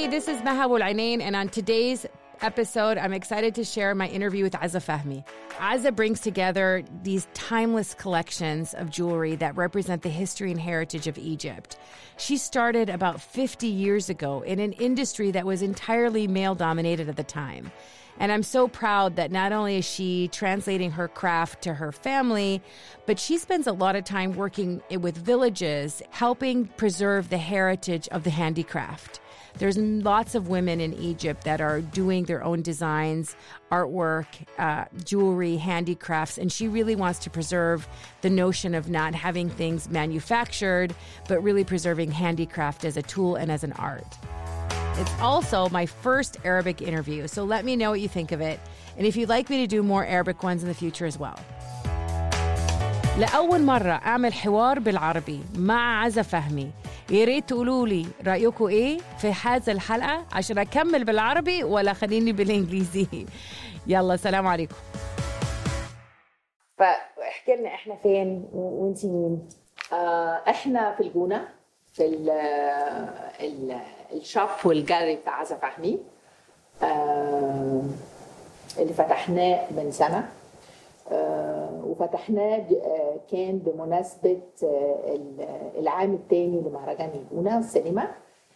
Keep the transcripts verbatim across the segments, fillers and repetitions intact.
this is Maha Boulainen, and on today's episode, I'm excited to share my interview with Azza Fahmy. Azza brings together these timeless collections of jewelry that represent the history and heritage of Egypt. She started about fifty years ago in an industry that was entirely male-dominated at the time. And I'm so proud that not only is she translating her craft to her family, but she spends a lot of time working with villages, helping preserve the heritage of the handicraft. There's lots of women in Egypt that are doing their own designs, artwork, uh, jewelry, handicrafts, and she really wants to preserve the notion of not having things manufactured, but really preserving handicraft as a tool and as an art. It's also my first Arabic interview, so let me know what you think of it, and if you'd like me to do more Arabic ones in the future as well. لأول مرة أعمل حوار بالعربي مع عزة فهمي. يا ريت تقولوا لي رأيكم إيه في هذه الحلقة عشان أكمل بالعربي ولا خليني بالإنجليزي. يلا سلام عليكم. فاحكي لنا إحنا فين وإنتي مين؟ آه إحنا في الجونة في ال ال الشوب والجاليري بتاع عزة فهمي آه اللي فتحناه من سنة. آه وفتحناه آه كان بمناسبة آه العام الثاني لمهرجان الجونة السينما،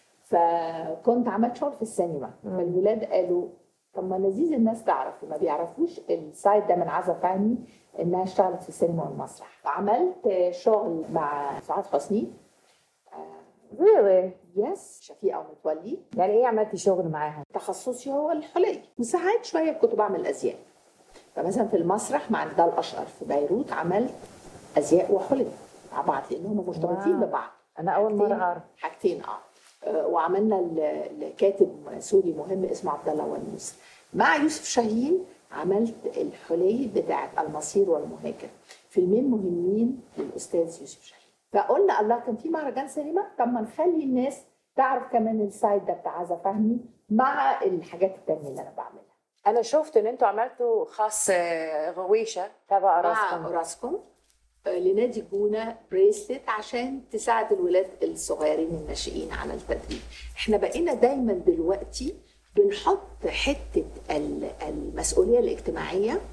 فكنت عملت شغل في السينما. فالولاد قالوا طب ما لذيذ الناس تعرف، ما بيعرفوش السايد ده من عزة فهمي انها اشتغلت في السينما والمسرح. فعملت شغل مع سعاد حسني. really يس شفيقة ومتولي. يعني ايه عملتي شغل معاها؟ تخصصي هو الحلي، وساعات شوية كنت بعمل ازياء. فمثلا في المسرح مع نضال أشقر في بيروت عملت ازياء وحلي مع بعض لانهم مرتبطين ببعض. انا اول مره اعرف حاجتين اه وعملنا الكاتب سوري مهم اسمه عبد الله ونوس. مع يوسف شاهين عملت الحلي بتاعت المصير والمهاجر، فيلمين مهمين للاستاذ يوسف شاهين. فقلنا الله كان في مهرجان سينما، طب ما نخلي الناس تعرف كمان السايد ده بتاع عزة فهمي مع الحاجات التانية اللي انا بعملها. انا شفت ان انتوا عملتوا خاص غويشه تبع راسكم راسكم لنادي الجونه بريسلت عشان تساعد الولاد الصغيرين الناشئين على التدريب. احنا بقينا دايما دلوقتي بنحط حته المسؤوليه الاجتماعيه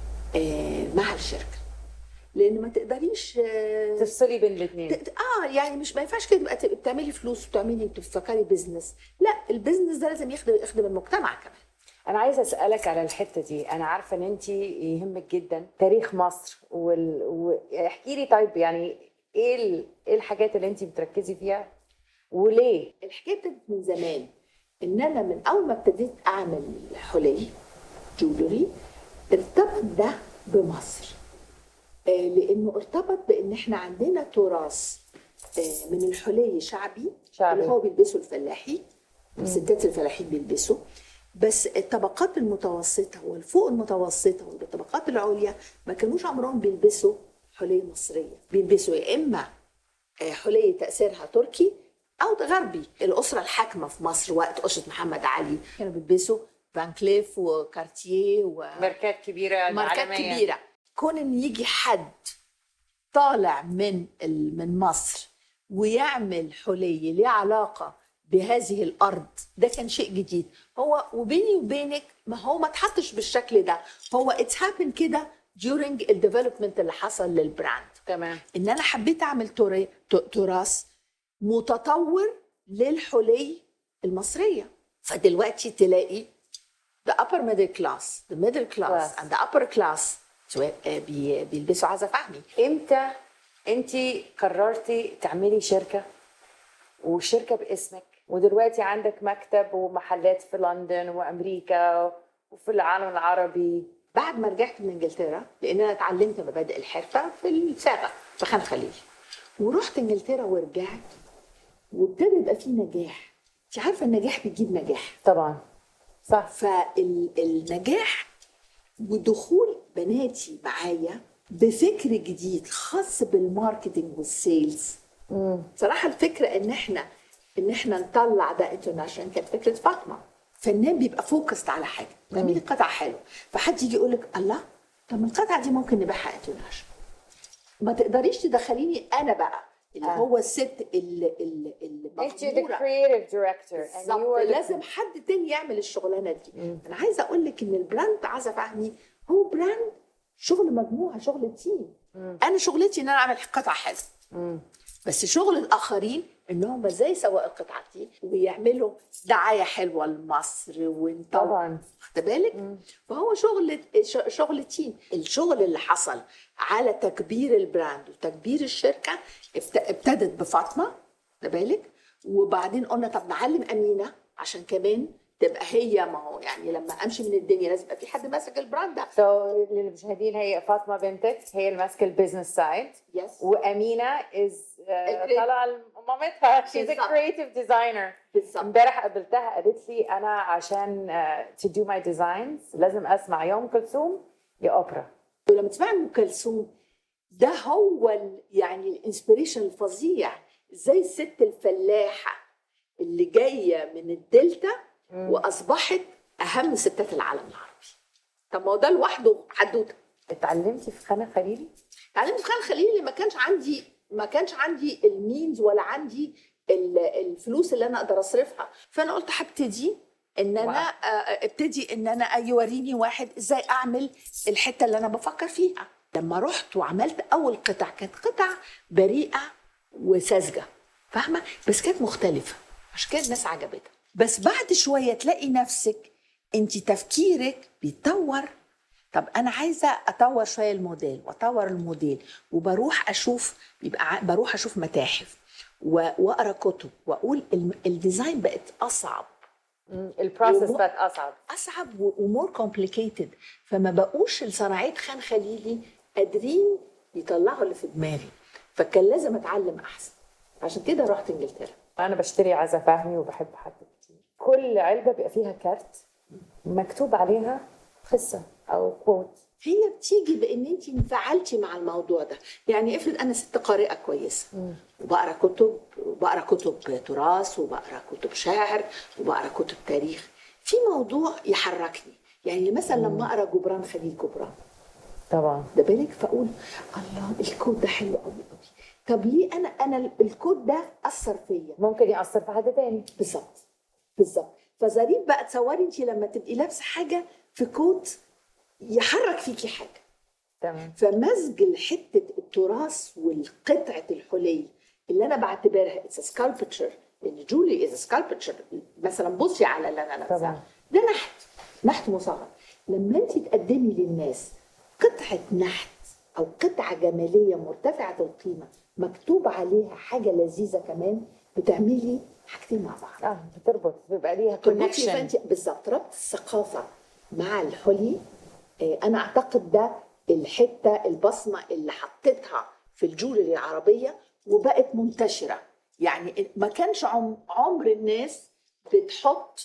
مع الشركه، لان ما تقدريش تفصلي بين الاثنين. اه يعني مش ما ينفعش كده تبقى بتعملي فلوس وتعملي تفكري بزنس، لا البزنس ده لازم يخدم يخدم المجتمع كمان. أنا عايزة أسألك على الحتة دي. أنا عارفة إن أنتِ يهمك جدا تاريخ مصر وال... واحكي لي طيب يعني إيه ال... إيه الحاجات اللي أنتِ بتركزي فيها وليه؟ الحكاية ابتدت من زمان، إن أنا من أول ما ابتديت أعمل حلي جولري ارتبط ده بمصر، آه لأنه ارتبط بإن إحنا عندنا تراث آه من الحلي شعبي, شعبي اللي هو بيلبسوا الفلاحي، الستات الفلاحين بيلبسوا، بس الطبقات المتوسطة والفوق المتوسطة والطبقات العليا ما كانوش عمرهم بيلبسوا حلي مصرية، بيلبسوا يا إما حلي تأثيرها تركي أو غربي. الأسرة الحاكمة في مصر وقت أسرة محمد علي كانوا بيلبسوا فان كليف وكارتيه وماركات كبيرة ماركات كبيرة. كون إن يجي حد طالع من من مصر ويعمل حلي ليه علاقة بهذه الأرض، ده كان شيء جديد. هو وبيني وبينك ما هو ما تحطش بالشكل ده، هو it's happened كده during the development اللي حصل للبراند. تمام. إن أنا حبيت أعمل تراث متطور للحلي المصرية. فدلوقتي تلاقي the upper middle class, the middle class and the upper class بيلبسوا عزة فهمي. إمتى أنت قررتي تعملي شركة وشركة باسمك ودلوقتي عندك مكتب ومحلات في لندن وأمريكا وفي العالم العربي؟ بعد ما رجعت من انجلترا، لان انا اتعلمت مبادئ الحرفه في الصاغه في خان خليل، ورحت انجلترا ورجعت وابتدى يبقى في نجاح. انت عارفه النجاح بيجيب نجاح طبعا، صح. فالنجاح ودخول بناتي معايا بفكر جديد خاص بالماركتينج والسيلز. امم صراحه الفكره ان احنا ان احنا نطلع ده انترناشونال كانت فكره فاطمه. فنان بيبقى فوكست على حاجه، تعملي قطعه حلوه، فحد يجي يقول لك الله طب القطعه دي ممكن نبيعها انترناشونال. ما تقدريش تدخليني انا بقى اللي آه. هو الست اللي اللي انت the creative director and you are لازم the... حد تاني يعمل الشغلانه دي. مم. انا عايزه اقول لك ان البراند عزة فهمي هو براند شغل مجموعه، شغل تيم. مم. انا شغلتي ان انا اعمل قطعه حلوه، بس شغل الاخرين ان هم ازاي يسوقوا القطعه دي ويعملوا دعايه حلوه لمصر وانت طبعا خد بالك. فهو شغل شغل تيم. الشغل اللي حصل على تكبير البراند وتكبير الشركه ابتدت بفاطمه خد بالك، وبعدين قلنا طب نعلم امينه عشان كمان تبقى هي، ما هو يعني لما امشي من الدنيا لازم يبقى في حد ماسك البراند ده. سو so, للمشاهدين هي فاطمه بنتك هي اللي ماسكه البيزنس سايد، yes. وامينه از طالعه مامتها شيز ا كرييتيف ديزاينر. امبارح قابلتها قالت لي انا عشان تو دو ماي ديزاينز لازم اسمع يا ام كلثوم يا اوبرا. ولما تسمعي ام كلثوم ده هو يعني الانسبيريشن الفظيع، زي الست الفلاحه اللي جايه من الدلتا مم. واصبحت اهم ستات العالم العربي. طب ما هو ده لوحده حدوته. اتعلمتي في خان خليلي؟ اتعلمت في خان خليلي. ما كانش عندي ما كانش عندي المينز ولا عندي الفلوس اللي انا اقدر اصرفها، فانا قلت هبتدي ان انا ابتدي ان انا يوريني واحد ازاي اعمل الحته اللي انا بفكر فيها. لما رحت وعملت اول قطع كانت قطع بريئه وساذجه فاهمه، بس كانت مختلفه عشان كده الناس عجبتها. بس بعد شويه تلاقي نفسك انت تفكيرك بيتطور. طب انا عايزه اطور شويه الموديل واطور الموديل، وبروح اشوف يبقى بروح اشوف متاحف واقرا كتب واقول الديزاين بقت اصعب، البروسيس بقت اصعب اصعب ومور كومبليكيتد، فما بقوش الصناعيه خان خليلي قادرين يطلعوا اللي في دماغي، فكان لازم اتعلم احسن. عشان كده رحت انجلترا. انا بشتري عزة فهمي وبحب حد كتير. كل علبه بيبقى فيها كارت مكتوب عليها قصه او كوت. هي بتيجي بان انت انفعلتي مع الموضوع ده. يعني افرض انا ست قارئه كويسه وبقرا كتب وبقرا كتب تراث وبقرا كتب شعر وبقرا كتب تاريخ، في موضوع يحركني. يعني مثلا مم. لما اقرا جبران خليل جبران طبعا ده بالك فاقول الله الكود ده حلو قوي قوي. طب ليه انا انا الكود ده اثر فيا، ممكن ياثر في حد تاني. بالظبط بالظبط. فظريف بقى تصوري انت لما تبقي لابسه حاجه في كوت يحرك فيكي حاجه. تمام. فمزج الحته التراث والقطعه الحلي اللي انا بعتبرها اتس سكالبتشر، لان جولي از سكالبتشر. مثلا بصي على اللي انا لابساه ده نحت نحت مصغر. لما انت تقدمي للناس قطعه نحت او قطعه جماليه مرتفعه القيمه مكتوب عليها حاجه لذيذه كمان، بتعملي حاجتين مع بعض. اه بتربط، بيبقى ليها كونكشن. بالظبط، ربط الثقافه مع الحلي. انا اعتقد ده الحته البصمه اللي حطيتها في الجولري العربيه وبقت منتشره. يعني ما كانش عمر الناس بتحط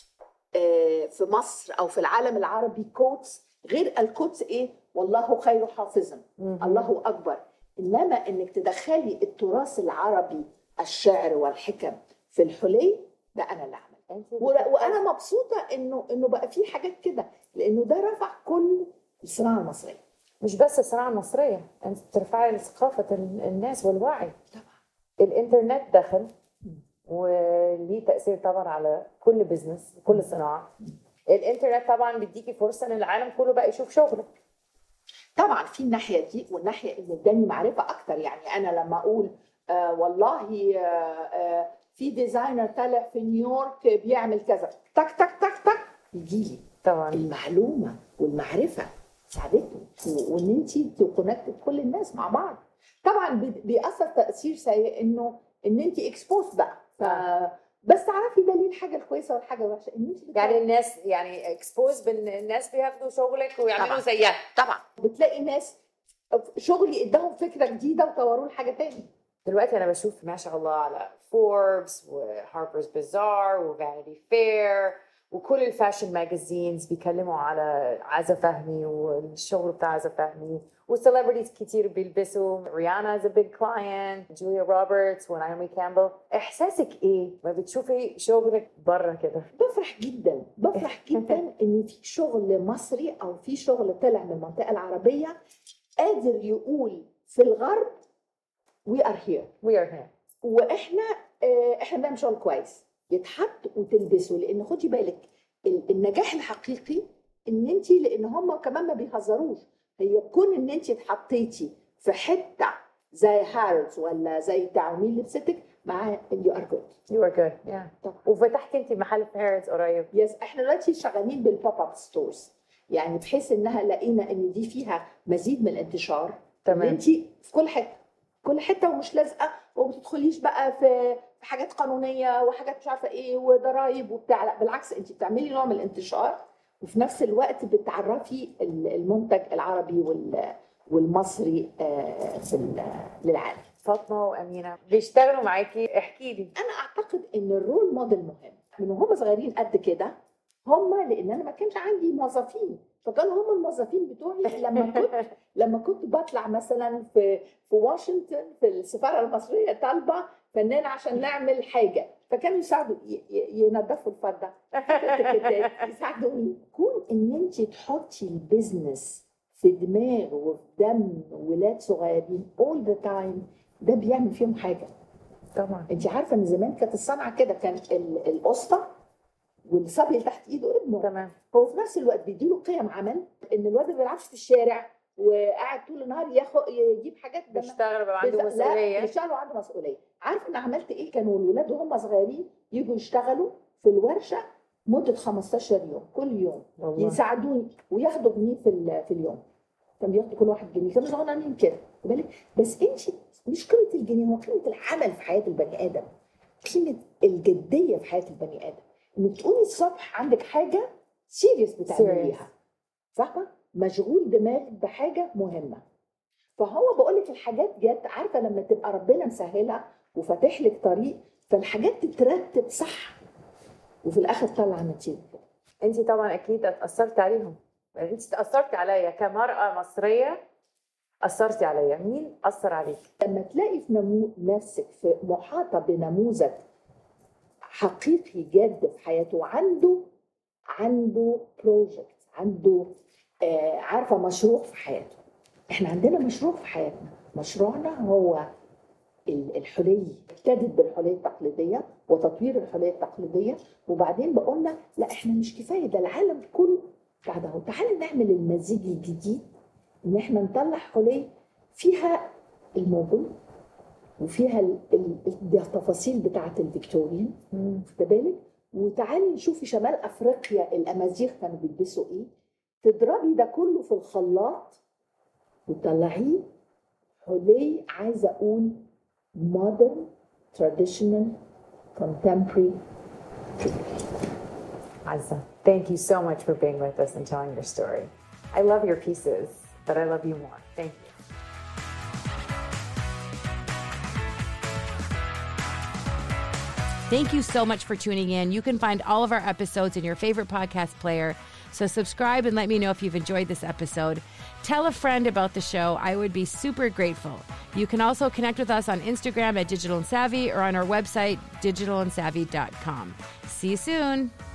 في مصر او في العالم العربي كوتس غير الكوتس ايه والله خير حافظا الله اكبر. انما انك تدخلي التراث العربي الشعر والحكم في الحلي ده انا اللي عملته، وانا مبسوطه انه انه بقى في حاجات كده، لانه ده رفع كل الصناعه المصريه. مش بس الصناعه المصريه، انت بترفعي ثقافه الناس والوعي. طبعا الانترنت دخل وليه تاثير طبعا على كل بزنس وكل صناعه. الانترنت طبعا بيديكي فرصه ان العالم كله بقى يشوف شغلك. طبعا في الناحيه دي، والناحيه اللي اداني معرفه اكتر. يعني انا لما اقول آه والله آه آه في ديزاينر طالع في نيويورك بيعمل كذا، تك تك تك تك يجي لي طبعا المعلومه والمعرفه ساعدتني، وان انت تكونكت كل الناس مع بعض. طبعا بيأثر تاثير سيء انه ان انت اكسبوز بقى، ف بس تعرفي ده ليه الحاجه الكويسه والحاجه الوحشه، ان انت يعني الناس يعني اكسبوز بان الناس بياخدوا شغلك ويعملوا زيها. طبعا بتلاقي ناس شغلي اداهم فكره جديده وطوروه لحاجه تاني. دلوقتي انا بشوف ما شاء الله على فوربس وهاربرز بازار وفانيتي فير وكل الفاشن ماجازينز بيكلموا على عزة فهمي والشغل بتاع عزة فهمي، وسيلبرتيز كتير بيلبسوا. ريانا از ا بيج كلاينت، جوليا روبرتس ونايمي كامبل. احساسك ايه ما بتشوفي شغلك بره كده؟ بفرح جدا بفرح جدا ان في شغل مصري او في شغل طلع من المنطقه العربيه قادر يقول في الغرب we are here we are here واحنا آه، احنا بنعمل شغل كويس يتحط وتلبسه، لان خدي بالك ال- النجاح الحقيقي ان انت، لان هم كمان ما بيهزروش، هي كون ان انت اتحطيتي في حته زي هارودز ولا زي تعميل لبستك مع يو ار جود. يو ار جود يا طبعا. وفتحتي انت محل في هارودز قريب؟ يس، احنا دلوقتي شغالين بالبوب اب ستورز، يعني بحيث انها لقينا ان دي فيها مزيد من الانتشار. تمام. ان انت في كل حته كل حته ومش لازقه وما بتدخليش بقى في في حاجات قانونيه وحاجات مش عارفه ايه وضرايب وبتاع، لا بالعكس انت بتعملي نوع من الانتشار وفي نفس الوقت بتعرفي المنتج العربي وال والمصري آه، في للعالم. فاطمه وامينه بيشتغلوا معاكي، احكي لي. انا اعتقد ان الرول موديل مهم من وهم صغيرين قد كده، هم لان انا ما كانش عندي موظفين، فكانوا هم الموظفين بتوعي. لما كنت لما كنت بطلع مثلا في في واشنطن في السفاره المصريه طالبه فنان عشان نعمل حاجه، فكانوا يساعدوا ينظفوا الفضه يساعدوني. كون ان انت تحطي البيزنس في دماغ وفي دم ولاد صغيرين all the time، ده بيعمل فيهم حاجه. طبعا انت عارفه ان زمان كانت الصنعه كده، كان القسطه والصبي اللي تحت ايده ابنه. تمام. هو في نفس الوقت بيديله قيم عمل، ان الواد ما بيلعبش في الشارع وقاعد طول النهار ياخد يجيب حاجات بيشتغل بقى عنده مسؤوليه. لا بيشتغل وعنده مسؤوليه. عارفه انا عملت ايه؟ كانوا الولاد وهم صغيرين يجوا يشتغلوا في الورشه مده خمستاشر يوم كل يوم والله. يساعدوني وياخدوا جنيه في في اليوم، كان بياخدوا كل واحد جنيه، كانوا صغيرين كده بالك. بس انت مش قيمه الجنيه، هو قيمه العمل في حياه البني ادم، قيمه الجديه في حياه البني ادم، انك تقومي الصبح عندك حاجه سيريس بتعمليها، فاهمه؟ مشغول دماغك بحاجه مهمه. فهو بقول لك الحاجات جت، عارفه لما تبقى ربنا مسهلها وفاتح لك طريق، فالحاجات تترتب صح وفي الاخر تطلع نتيجه. انت طبعا اكيد اتاثرت عليهم، انت تاثرتي عليا كمراه مصريه، اثرتي عليا. مين اثر عليك؟ لما تلاقي في نمو... نفسك في محاطه بنموذج حقيقي جاد في حياته، عنده عنده بروجكت، عنده آه عارفه مشروع في حياته. احنا عندنا مشروع في حياتنا، مشروعنا هو الحلي. ابتدت بالحليه التقليديه وتطوير الحليه التقليديه، وبعدين بقولنا لا احنا مش كفايه، ده العالم كله بعد اهو، تعالى نعمل المزيج الجديد، ان احنا نطلع حلي فيها الموبل وفيها التفاصيل بتاعه الفيكتوريين، واخده بالك؟ وتعالي نشوفي شمال افريقيا الامازيغ كانوا بيلبسوا ايه، تضربي ده كله في الخلاط وتطلعيه حلي، عايزه اقول modern traditional contemporary. Azza, thank you so much for being with us and telling your story. I love your pieces, but I love you more. Thank you. Thank you so much for tuning in. You can find all of our episodes in your favorite podcast player. So subscribe and let me know if you've enjoyed this episode. Tell a friend about the show. I would be super grateful. You can also connect with us on Instagram at Digital and Savvy or on our website, digital and savvy dot com. See you soon.